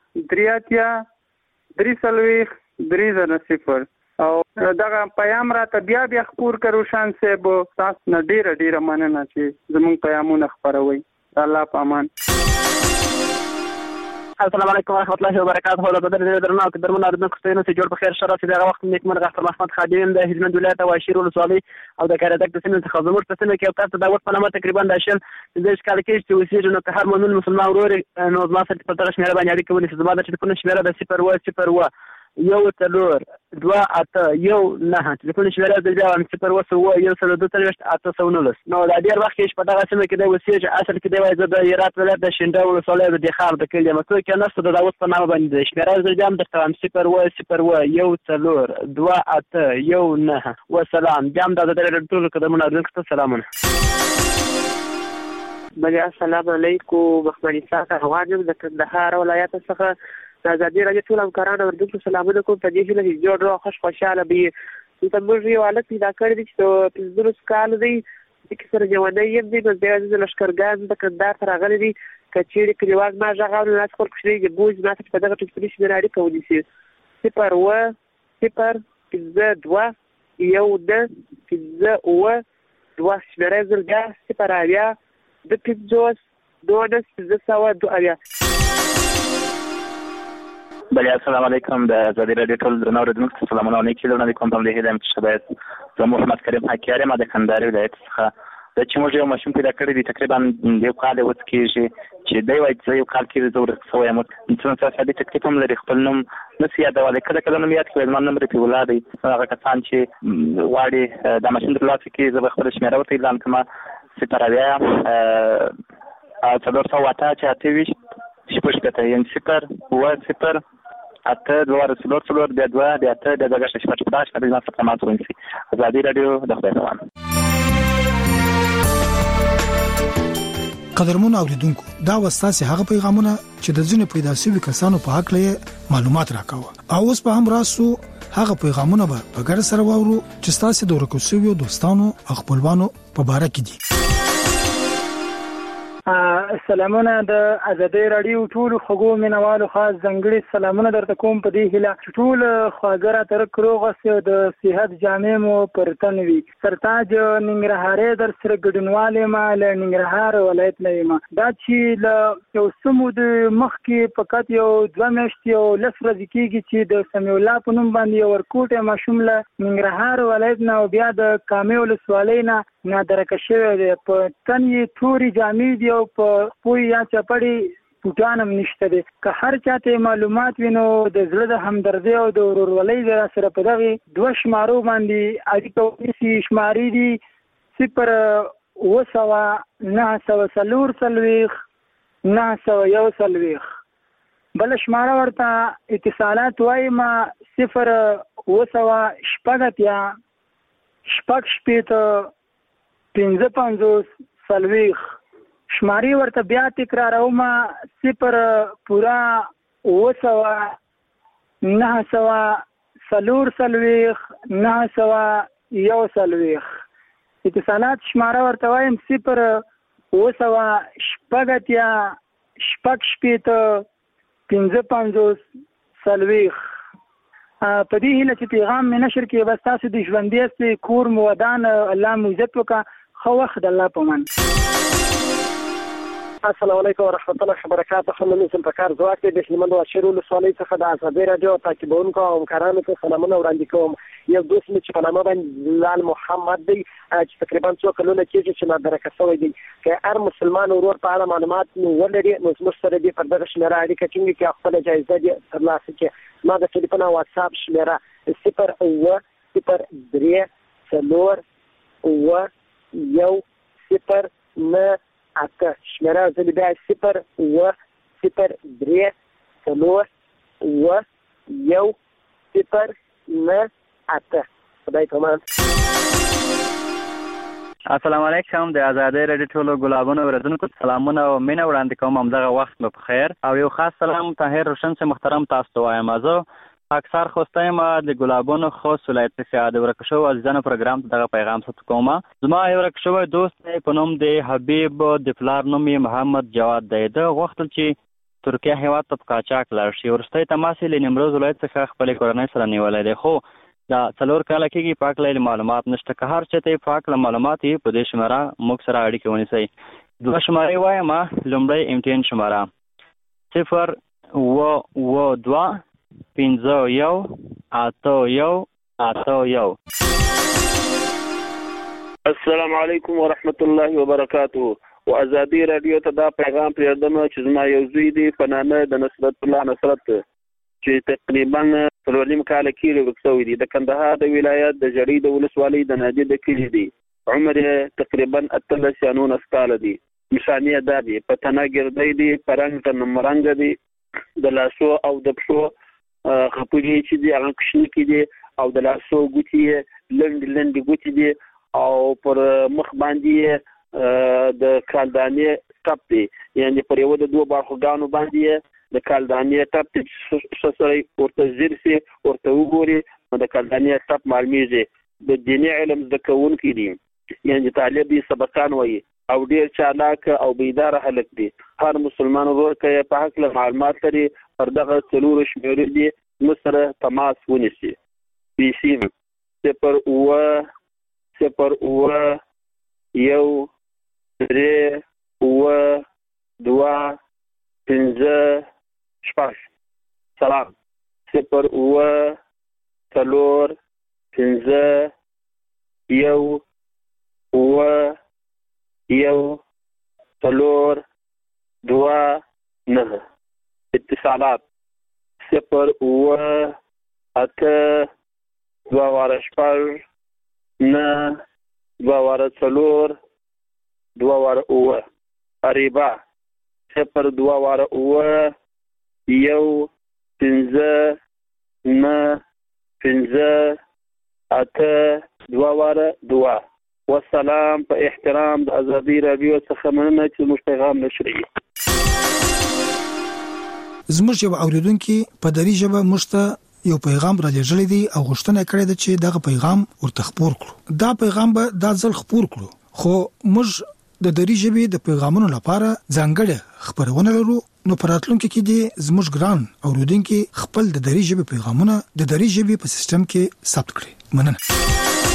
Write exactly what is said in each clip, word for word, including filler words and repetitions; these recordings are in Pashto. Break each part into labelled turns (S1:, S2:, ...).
S1: درې اتیا درې څلوېښت درې زره صفر. او دغه پیام راته بیا بیا خپور کړو روشن صاحب، تاسو نه ډیره ډیره مننه چې زموږ پیامونه خپروي. الله په امان.
S2: السلام علیکم ورحمۃ اللہ وبرکاتہ. د بدر درنه او درمن اردن کوستینو چې جوړ په خیر شرف دغه وخت نیک مرغ اختر محمد خادم د هلمند ولایت او شیر ولسوالۍ او د کاردک د سیمې څخه زموږ په سیمه کې او تاسو د وخت په نامه تقریبا د شل د کال کې چې وسیږي نو که هر مؤمن مسلمان ورور نو ما سره په تاسو شمیره باندې اړیکه ونیسئ. زما د ټلیفون شمیره د صفر و صفر و یو څلور دوه اته یو نه، ټلیفون شمیره د بیا صفر و سوه یو سل دوه څلوېښت اته سوه نولس. نو دا ډېر وخت کې په دغه سیمه کې د وسیږي اصل کې دی وایي زه د هرات ولایت د شینډه ولسوالۍ د دخار د کلي یم. څوک یې نشته د داوود په نامه باندې د شمیره زه بیا هم درته وایم صفر و صفر و یو څلور دوه اته یو نه. وسلام. بیا هم دا د ټولو قدمونو اورېدونکو ته سلامونه.
S3: بله السلام علیکم. محمد اسحاق افغان یم د کندهار ولایت څخه. د ازادي راډیو ټول همکارانو اورېدونکو سلامونه کوم. په دې هیله چې جوړ روغ خوش خوشحاله به وي. دلته موږ یو هلک پیدا کړی دی چې پنځلس کال دی، دې سره جوانی یم دی. نو بیا د لښکرګاه د کندهار ته راغلی دی. که چېرې کلیوال ما غږ اوري نو خپل کوچنی بوج ما ته په دغه ټلیفوني شمېره اړیکه ونیسي. صفر اوه صفر پنځه دوه یو نه پنځه اوه دوه. شمېره یې زر بیا صفر اویا دوه پنځوس دولس پنځه سوه دوه اویا.
S4: بله السلام علیکم. د ازادي راډیو ټول درنو اورېدونکو ته سلامونه او نیکې لرنه کوم. په دې هیله یم چې ښه باید زه محمد کریم حکیار یم د کندهار ولایت څخه. دا چې موږ یو ماشوم پیدا کړی دی تقریبا یو کال یې اوس کېږي چې دی وایي چې زه یو کال کېږي زه ورک شوی یم. څومره سادي تکلیف هم لري، خپل نوم نسي یادولی. کله کله نوم یاد کړی زما نوم رفیع الله دی. هغه کسان چې غواړي دا ماشوم ترلاسه کړي زه به خپله شمېره ورته اعلان کړم. صفر اویا څلور سوه اته اته اته ویشت شپږ شپېته یعنې صفر اوه صفر اته دوه څلور څلور بیا دوه بیا اته بیا دوه شپږ شپږ شپږ شپږ زما څخه مات ونیسي. ازادي راډیو د خدای په امان.
S5: قدرمن اوریدونکو، دا وستاسې هغه پیغامونه چې د ځینو پیدا شوي کسانو په حق لې معلومات راکاوه. او اوس په هم راسو هغه پیغامونه به په ګډه سره واورو چې ستاسو د ورکو شویو دوستانو او خپلوانو په باره کې دي.
S1: سلامونه د ازادي راډیو ټول خوږو مینوالو خاص ځانګړي سلامونه درته کوم. په دې هیله چې ټول خواږه تر روغ اوسئ، د صحت جامې مو پر تن وي. سرتاج ننګرهاري در سره ګډونوالې ما له ننګرهار ولایت نه یم. دا چې له یو څه مودې مخکې فقط یو دوه میاشتې یو لس ورځې کېږي چې د سمیع الله په نوم باندې یو ورکوټی ماشوم له ننګرهار ولایت نه او بیا د کامې ولسوالۍ نه نادرکه شوی دی. په تن یې تورې جامې دي او په پوی یا چپړې پوټان هم نشته دی. که هر چاته معلومات وي نو د زړه د همدردۍ او د ورورولۍ د سره په دغې دوه شمارو باندې اړیکه ونیسي. شمارې دي صفر اوه سوه نهه سوه څلور څلوېښت نهه سوه یو څلوېښت. بله شماره ورته اتصالات وایم صفر اوه سوه شپږ اتیا شپږ شپېته پنځه پنځوس څلوېښت. شمارې ورته بیا تکراروم صفر پورا اوه سوه نهه سوه څلور څلوېښت نهه سوه یو څلوېښت. اتصالات شماره ورته وایم صفر اوه سوه شپږ اتیا شپږ شپېته پنځه پنځوس څلوېښت. په دې هیله چې پیغام مې نشر کړي بس تاسو د ژوندي استئ، کور مو ودان، الله مو عزت وکړه. ښه وخت د الله په امان.
S2: السلام علیکم ورحمۃ اللہ وبرکاتہ. خلنو سم پکار ځواک د هلمند او شیر ولسوالۍ څخه د ازادي راډیو تعقیبونکو او همکارانو ته سلامونه وړاندې کوم. یو دوست مې چې په نامه باندې لال محمد دی چې تقریبا څو کلونه کېږي چې نادرکه شوی دی. که هر مسلمان ورور په اړه معلومات ولري نو زموږ سره دې پر دغه شمېره اړیکه ټینګه کړي او خپله جایزه دې ترلاسه کړي. ما د ټلیفون او واتساپ شمېره صفر اوه صفر درې څلور اوه یو صفر نه اته. شمېره زه بیا صفر اوه صفر درې څلور اوه یو صفر نه اته. خدای په امان.
S6: السلام علیکم. د ازادي راډیو ټولو ګلابونو اورېدونکو سلامونه او مینه وړاندې کوم. همدغه وخت مو په خیر او یو خاص سلام طاهر روشن سے محترم تاسو ته وایم. زه اکثر خوسته یم د ګلابونو خوست ولایت څخه د ورک شوو عزیزانو پروګرام ته دغه پیغام ست کوم. زما یو ورک شوی دوست په نوم دی حبیب، د پلار نوم یې محمد جواد دی. د غوښتل چې ترکیه هیواد ته په قاچاق لاړ شي. وروستی تماس یې له نیمروز ولایت څخه خپلې کورنۍ سره نیولی دی، خو دا څلور کاله کېږي په هکله معلومات نشته. که هر چېرته یې په هکله معلومات وي په دې شماره موږ سره اړیکې ونیسئ. دوه شمارې وایم. لومړی امټین شماره صفر اوه اوه دوه پنځه یو اته یو اته یو.
S7: السلام علیکم ورحمت الله وبرکاته. و ازادي رادیو ته دا پیغام پرېږدم چې زما یو زوی دی په نامه د نصرت الله نصرت چې تقریبا څلورنیم کاله کېږي ورک شوی دی. د کندهار د ولایت د جړۍ د ولسوالۍ د نادي د کلي دی. عمر یې تقریبا اتلس یا نولس کاله دی. نښانې یې دا دي په تنه ګردی دی، په رنګ ته نمرنګه دی، د لاسو او د پښو خپلې چې دي هغه کوچني دي او د لاسو ګوتې یې لنډې لنډې ګوتې دي او پر مخ باندې د کالدانې ټپ دی، یعنې پر یوه د دوه باړخوګانو باندې د کالدانې ټپ دی. ښه سړی ورته ځیر سي ورته وګوري نو د کالدانې ټپ معلومیږي. د دیني علم زده کوونکي دي، یعنې طالب یې سبقان وایي او ډېر چالاک او بیداره هلک دی. هر مسلمان ورور که یې په هکله معلومات لري پر دغه څلورو شمېرو دي موږ سره تماس ونیسي. پیسیم صفر اوه صفر اوه یو درې اوه دوه پنځه شپږ. سلام صفر اوه څلور پنځه یو اوه یو څلور دوه نهه. اتصالات صفر اوه اته دوه واره شپږ نه دوه واره څلور دوه واره اوه. اریبا صفر دوه واره اوه یو پنځه نه پنځه اته دوه واره دوه. والسلام. په احترام د ازادي رادیو څخه مننه چې موږ پیغام نشروي.
S5: زموږ یو اوریدونکي په دری ژبه موږ ته یو پیغام را لېږلی دی او غوښتنه کړې ده چې دغه پیغام ورته خپور کړو. دا پیغام به دا ځل خپور کړو، خو موږ د دری ژبې د پیغامونو لپاره ځانګړې خبرونه لرو. نو په راتلونکي کې دې زموږ ګران اوریدونکي خپل د دری ژبې پیغامونه د دری ژبې په سیستم کې ثبت کړي. مننه.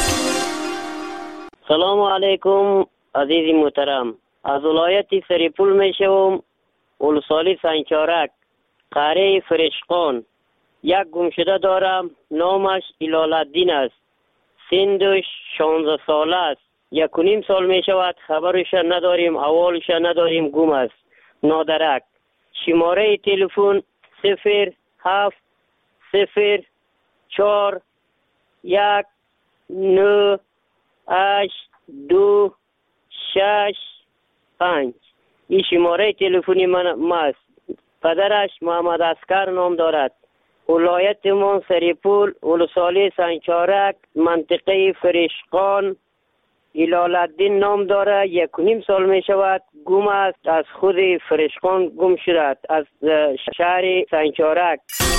S8: سلام علیکم عزیزی محترم. از ولایت سریپول می شوم، ولسوالی سنگچارک، قره فرشقان. یک گمشده دارم، نامش هلال‌الدین است. سنش شانزده ساله است. یک و نیم سال می شود، خبرش نداریم، احوالش نداریم، گم است. نادرک. شماره تلفن صفر هفت صفر چهار یک نه هشت دو شش پنج. این شماره تلفنی من است. پدرش محمد اسکر نام دارد. ولایت من سریپول، ولسوالی سنگچارک، منطقه فرشقان. هلال‌الدین نام دارد. یک و نیم سال می شود، گم است. از خود فرشقان گم شده، از شهر سنگچارک.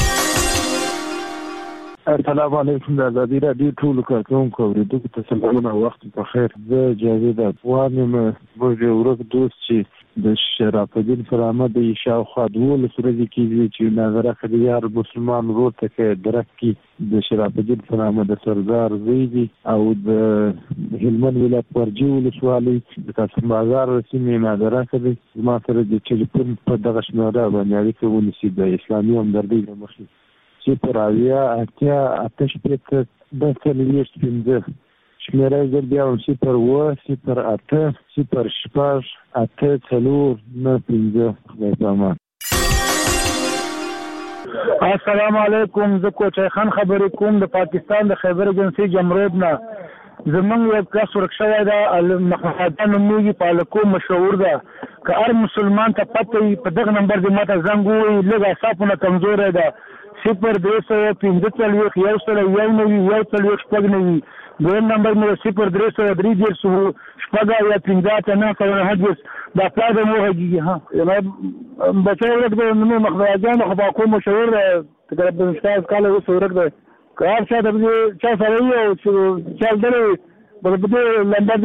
S9: السلام علیکم. د ازادي رادیو ټولو کارکوونکو اورېدونکو ته سلامونه، وخت په خیر. زه جاوید افغان یم. موږ یو ورک دوست چې د شرف الدین فرامه د شاوخوا دولس ورځې کېږي چې ناظره خدیار مسلمان ورور ته کې درک کې د شرف الدین فرامه د سردار زوی دی او د هلمند ولایت پرجي ولسوالۍ د قاسم بازار سیمې ناظره کوي. زما سره د ټلیفون په دغه شمېره باندې اړیکه ونیسي د اسلامي همدردۍ له مخې. صفر اویا اتیا اته شپېته دوه څلوېښت پنځه. شمېره یې زه بیا وایم صفر اوه صفر اته صفر شپږ اته څلور نهه پنځه. خدای پامان.
S10: السلام علیکم. زه کوچی خان خبرې کوم د پاکستان د خیبر ایجنسۍ جمرود نه. زمونږ یو کس ورک شوی ده، محمد نومیږي، پالکو مشهور ده. که هر مسلمان ته پته وي په دغه نمبر دې ماته زنګ ووایي. لږ اعصابونه کمزوری ده. صفر درې سوه پنځه څلوېښت یو سل یو نوي یو څلوېښت شپږ نوي. دویم نمبر مې صفر درې سوه درې دېرش شپږ اویا پنځه اته نهه سوه نهه دېرش. دا پلار به مو غږېږي. ها بچی ورک دی. نو مخدوه جان خو باکو مشهور دی، تقریبا شپږ کاله وروسته ورک دی. که هر چا ته چا سره وي او چې چا لیدلی به په دې لمبه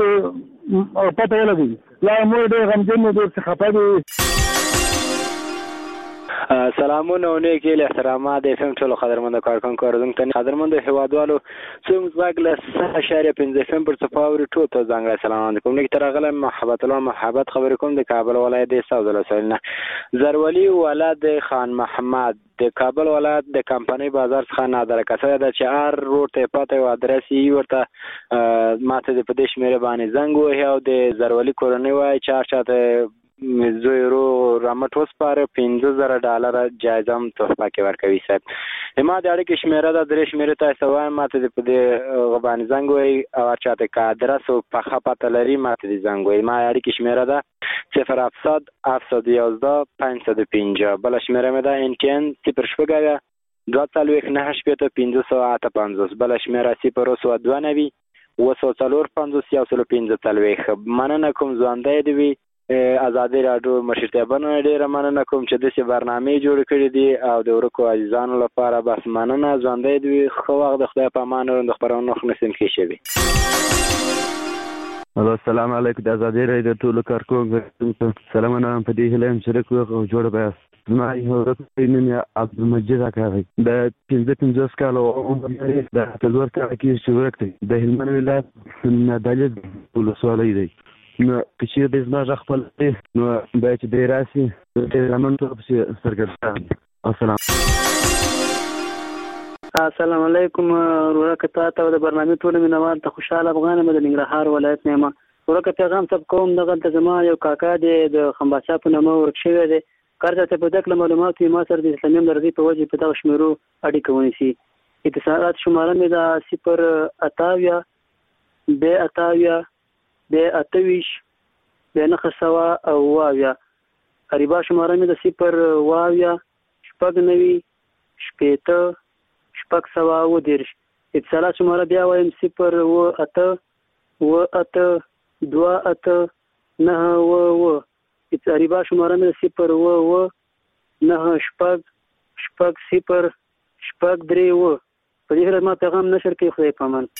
S10: دې پته ولګوي. لا مور ډېر غمجن دی، ډېر څه خفه دی.
S11: سلامونه او نیک هیلې احترامات د اف ام ټولو قدرمنو کارکونکو اورېدونکو ته قدرمنو هیوادوالو څومره ځواک له سه اشاریه پنځه اف ام پر څپه اوري ټول ته ځانګړی سلامونه کوم لیک تر راغلی محبت الله محبت خبرې کوم د کابل ولایت د ساوز ولسوالۍ نه زرولي ولد خان محمد د کابل ولایت د کمپنۍ بازار څخه نادره کسه ده چې هر روډ ته پته او ادرس یې ورته ماته د پدیش مېره باندې زنګ وهي او د زرولي کورنۍ وای چې چاته زوی رو رامټ وسپاره پنځه زره ډالر جایزه هم تحفه کې ورکوي صاحب ما د اړیکې شمیره ده درې شمیرې تاسو وایم ماته د پدې غبان زنګ وای او چاته کا ادرس او په خپته لري ماته د زنګ وای ما اړیکې شمیره ده صفر هفتصد هفتصد یازده پنځصد و پنځه بل شمیره مې ده ان ټي ان صفر شپږ دوه څلوېښت نهه شپېته پنځه سوه اته پنځوس بل شمیره صفر سوه دوه نوي اوه سوه څلور پنځوس یو سل پنځه څلوېښت مننه کوم ژوندی دی وي ازادي راډیو مشرتابانو ډیره مننه کوم چې داسې برنامې جوړ کړي دي او د ورکو عزیزانو لپاره بس مننه ژوندی دی خو وخت د خدای په امان او د خبرونو خنسم کې شي
S9: الو السلام علیکم د ازادي راډیو ټول کارکونکو سلامونه په دې هلم شریک او جوړ به ما یو رقم یا عبدالمجید اکاوي د پنځه پنځوس کالو عمر لري د څلور کال کې چې ورکړي د هلمند ولایت نه دالې ولسوالۍ دی نو چې د زما خپل نو به چې ډیر راسي د زمون ته په سرګردان السلام
S12: السلام علیکم ورکه تاسو د برنامه ټول مینوال ته خوشاله افغان مد ننګرهار ولایت نه ورکه پیغام سب کوم دغه د زما یو کاکا د خمباچا په نامه ورکشوي دی کارته ته په دغه معلومات ما سره د اسلامي درځي په وجه په دغه شمیرو اړیکه ونیسي اتصالات شماره مې د صفر اتاویا ب اتاویا د اتویش د نخ سوا او واویا قریبا شماره مې د صفر واویا شپږ نوي شپېته شپږ سوا و دیرش اتصالات شماره بیا وایم صفر و اته و اته دوه اته نهه و و قریبا شماره مې د صفر و و نهه شپږ شپږ صفر شپږ درې و په دې سره ما پیغام نشر کوي خدای په امان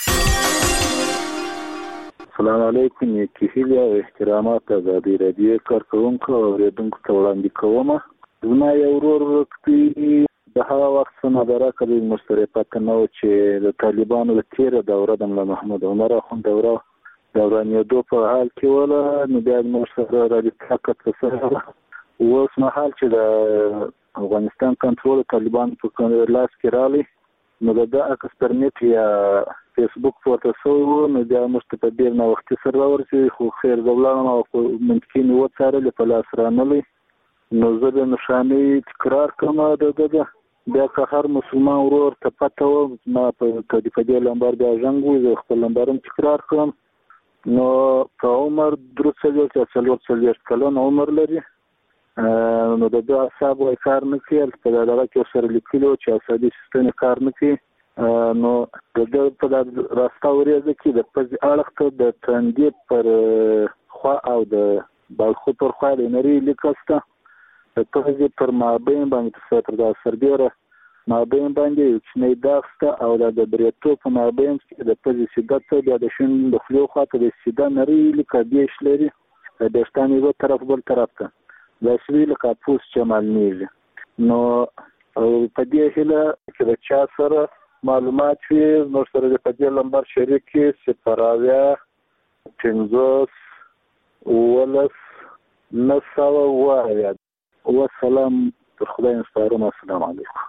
S13: السلام علیکم نیکی هیلې او احترامات ازادي راډیو کارکونکو او اوریدونکو ته وړاندې کوم زما یو ورور ورکړي د هغه وخت نه درکړي مشترکات نه و چې د طالبانو د تیره دوره د ملا محمد عمر اخوند دوره دورانېدو په حال کې وله نو بیا موږ سره راډیکاکت سره اوس مهال چې د افغانستان کنټرول طالبان په لاس کې راغلی نو د اکسپرنټ یا فیسبوک پورته سو نو بیا موږ په ډیر نه وخت سره ورسې خو خیر دولانه او ممکن و څارل په لاس رانلې نو زه د نشاني تکرار کوم د دغه بیا که هر مسلمان ورور ته پته و ما په دې لمبر بیا ژوند زه خپل لمبرم تکرار کوم نو په عمر درڅلو چې څلور څلور کلن عمر لري نو د دې حساب وای کار نه کوي په دغه کې سره لیکلو چې عصبي سیستم کار نه کوي نو د دې په راستا ورېځ کې د پز اړخ د ترندې پر خوا او د بالخو پر خوا لري لیکسته د پز پر مابین باندې څه د سربېره مابین باندې چې نه داخته او د بریتو په مابین کې د پز شدت د شین د خلو خاطر د شدت نری لیکه دیش لري د شتانې و طرف بل طرف ته د شویل کاپوس چمال نیږي نو په دې هله چې د چا سره معلومات وي نو سره د پدې لمبر شریک کې سپراویا پنځوس ولس نساو وایا والسلام خدای نسپارم السلام علیکم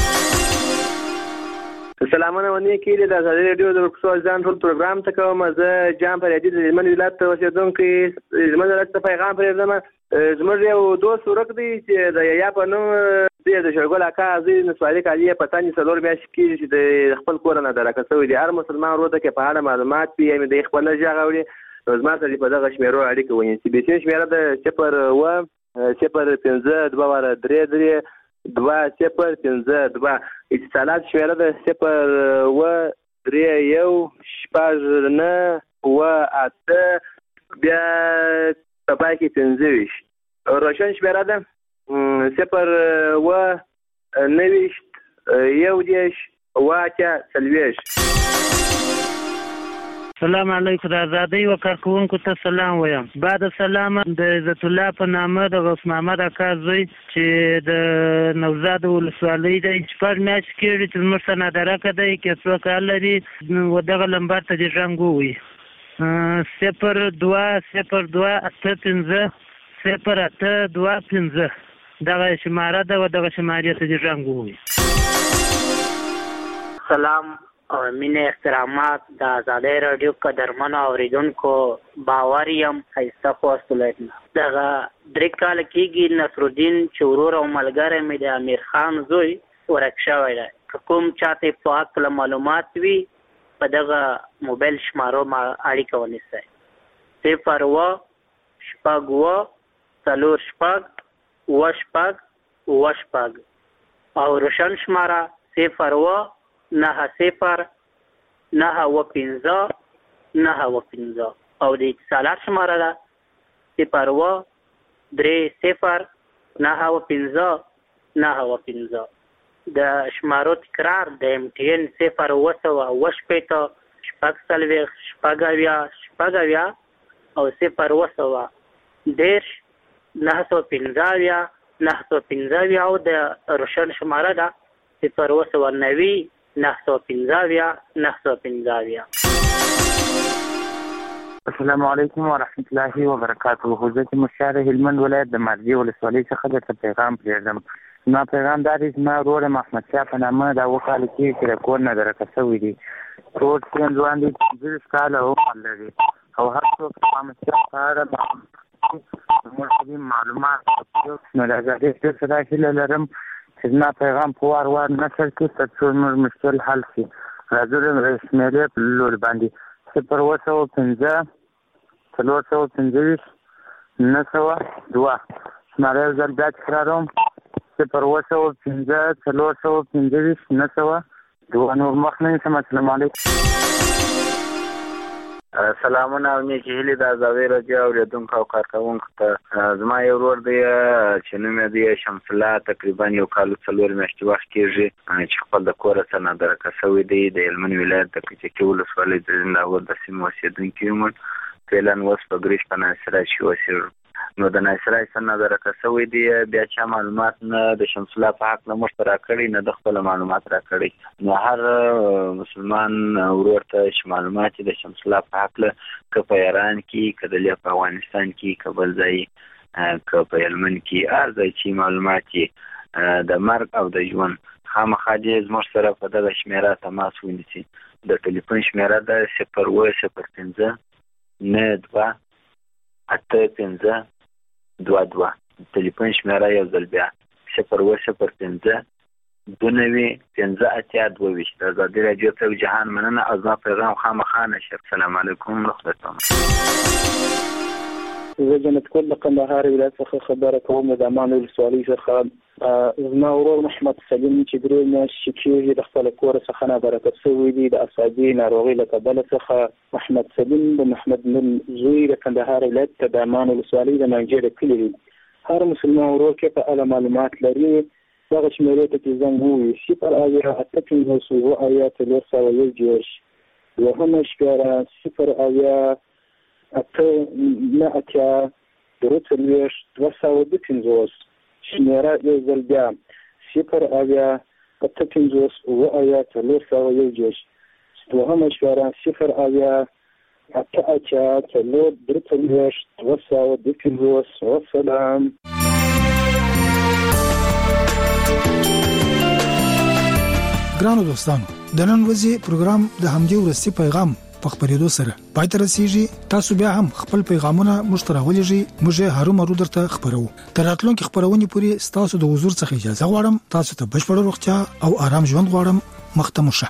S14: سلامونه ونی کې د ازادي رادیو د ورکسو ځان ټول پروګرام ته کوم زه جام پر دې د هلمند ولایت ته اوسېدونکو هلمند ولایت ته پیغام پرېږدم زموږ یو دوست ورک دی چې د یا په نوم د شرګل اکا ازي نسوالي کالي په تاني څلور میاشتې کې چې د خپل کور نه درکه سوی دی هر مسلمان ورته کې په اړه معلومات پی ام د خپل ځای غوړي زما سره په دغه شمیرو اړیکه ونی چې به شمیره د صفر و صفر پنځه دوه واره درې درې دوه صفر پنځه دوه اتصالات شمیره د صفر و درې یو شپږ نه و اته بیا په پای کې پنځه ویشت روشن شمیره ده صفر و نویشت یو دیش واته څلوېښت
S15: السلام علیکم. د ازادۍ و کارکونکو ته سلام وایم. بعد سلام د عزت الله په نامه د غوث محمد اکا زوی چې د نوزاد ولسوالۍ د شپږ میاشتې کېږي چې زموږ څه نادرکه دی کې څوک حل لري و دغه لمبر ته دې زنګ ووایي صفر دوه صفر دوه اته پنځه صفر اته دوه پنځه دغه شماره ده و دغه شمارې ته دې زنګ ووایي.
S16: سلام او مینه احترامات د ازادۍ رادیو قدرمنو اوریدونکو باور یم ښایسته خواست ولایتونه دغه درې کاله کېږي نصرالدین چې ورور او ملګری مې د امیر خان زوی ورک شوی دی. که کوم چاته په هکله معلومات وي په دغه موبایل شمارو ما اړیکه ونیسئ. صفر اوه شپږ اوه څلور شپږ اوه شپږ اوه شپږ او روشن شماره صفر اوه نه صفر نه اوه پنځه نه اوه پنځه او د اتصالات شماره ده صفر اوه درې صفر نه اوه پنځه نه اوه پنځه. د شمارو تکرار د ایم ټي ان صفر اوه سوه اوه شپېته شپږ څلوېښت شپږ اویا شپږ اویا او صفر اوه سوه دېرش نهه سوه پنځه اویا نهه سوه پنځه اویا او د روشن شماره ده صفر اوه سوه نوي نه سوه پنځه اویا نه سوه پنځه اویا.
S17: السلام علیکم ورحمت الله وبرکاته. حضرت مشار هلمند ولایت د مارجې ولسوالۍ څخه درته پیغام پرېږدم. زما پیغام دا دی زما ورور محمد شاه په نامه دا اووه کاله کېږي چې د کور نه درکه شوی دی. ټول ټول ځوان دی پنځلس کاله عمر لري او هر څوک د محمد شاه په اړه زموږ معلومات نو د ازادۍ رادیو څخه دا هیله لرم چې زما پیغام په وار وار نشر کړي تر څو زموږ مشکل حل شي. راځو د شمېرې په لور باندې صفر اوه سوه پنځه څلور سوه پنځه ویشت نهه سوه دوه شماره یو ځل بیا تکراروم صفر اوه سوه پنځه څلور سوه پنځه ویشت نهه سوه دوه. نور مخ نه یم. السلام علیکم.
S18: سلامونه او نیکې هیلې د ازادۍ رادیو اورېدونکو او کارکوونکو ته. زما یو ورور دی چې نوم یې دی شمس الله تقریبا یو کال څلور میاشتې وخت کېږي چې خپل د کوره څخه نادرکه شوی دی. د هلمند ولایت د کچکي ولسوالۍ د زنداور د سیمې اوسېدونکی یم. فعلا اوس په ګریش په ناصرای کې اوسېږو. نو د ناصرای څخه نادرکه شوی دی بیا چا معلومات نه د شمس الله په حق نه موږ ته راکړي نه د خپل معلومات راکړي. نو هر مسلمان ورور ته چې معلومات د شمس الله په حق که په ایران کې که د په افغانستان کې که بل ځای که په هلمند کې هر ځای چې معلومات د مرګ او د ژوند خامخا دې زموږ سره په دغه شمېره تماس ونیسي. د ټلیفون شمېره ده صفر اوه صفر پنځه نه دوه اته پنځه دوه دوه. ټلیفون شمېره یو ځل بیا صفر اوه صفر پنځه دوه نوي پنځه اتیا دوه ویشت. د ازادۍ رادیو ته جهان مننه او زما پیغام خامخا نشر. السلام علیکم رخصتونه.
S19: زه جنت کول د کندهار ولایت څخه خبره کوم. د امان ولسوالۍ څخه زما ورور محمد سلیم چې درې میاشتې کېږي د خپل کور څخه نابرکت شوی دی د اعصابي ناروغۍ له کبله څخه. محمد سلیم د محمد نور زوی د کندهار ولایت د امان ولسوالۍ د منجې د کلي دی. هر مسلمان ورور کې په اړه معلومات لري دغه شمېرې ته چې زنګ ووهي صفر اویا اته پنځوس اووه اویا څلور سوه یو دېرش دوهمه شمېره صفر اویا اته نه اتیا درې څلوېښت دوه سوه دوه پنځوس شمېره یو ځل بیا صفر اویا اته پنځوس اووه اویا څلور سوه یو دېرش دوهمه شمېره صفر اویا اته اتیا څلور درې څلوېښت دوه سوه دوه پنځوس. وسلام.
S5: ګرانو دوستانو د نن ورځې پروګرام د همدې ورستی پیغام په خبرېدو سره پای ته رسیږي. تاسو بیا هم خپل پیغامونه موږ ته راولېږئ. موږ هرو مرو درته خبرو. تر راتلونکي خبرونې پورې ستاسو د حضور څخه اجازه غواړم. تاسو ته بشپړه روغتیا او آرام ژوند غواړم. مخته مو شه.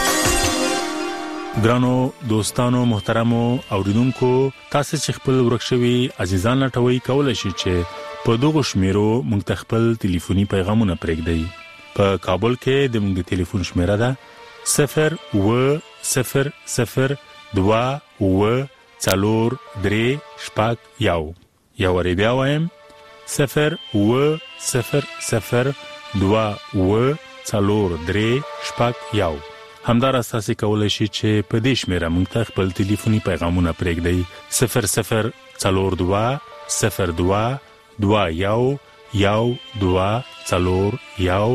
S20: ګرانو دوستانو محترمو اوریدونکو تاسو چې خپل ورکشوي عزیزان لټوي کولای شئ چې په دغه شمیرو موږ ته خپل ټلیفوني پیغامونه پرېږدئ. په کابل کې د موږ ټلیفون شمیره ده صفر اوه صفر صفر دوه اوه څلور درې شپږ یو. یو وری بیا وایم صفر اوه صفر صفر دوه اوه څلور درې شپږ یو. همداراز تاسو کولای شئ چې په دې شمیره موږ ته خپل ټلیفوني پیغامونه پرېږدئ صفر صفر څلور دوه صفر دوه دوه یو یو دوه څلور یو